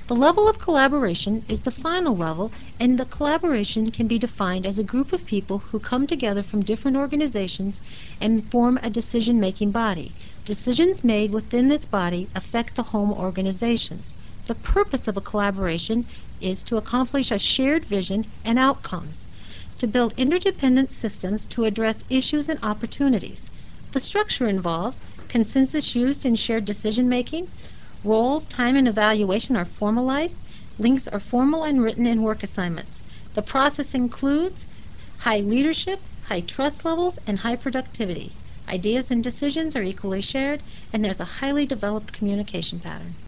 The level of collaboration is the final level, and the collaboration can be defined as a group of people who come together from different organizations and form a decision-making body. Decisions made within this body affect the home organizations. The purpose of a collaboration is to accomplish a shared vision and outcomes, to build interdependent systems to address issues and opportunities. The structure involves consensus used in shared decision-making, role, time, and evaluation are formalized, links are formal and written in work assignments. The process includes high leadership, high trust levels, and high productivity. Ideas and decisions are equally shared, and there's a highly developed communication pattern.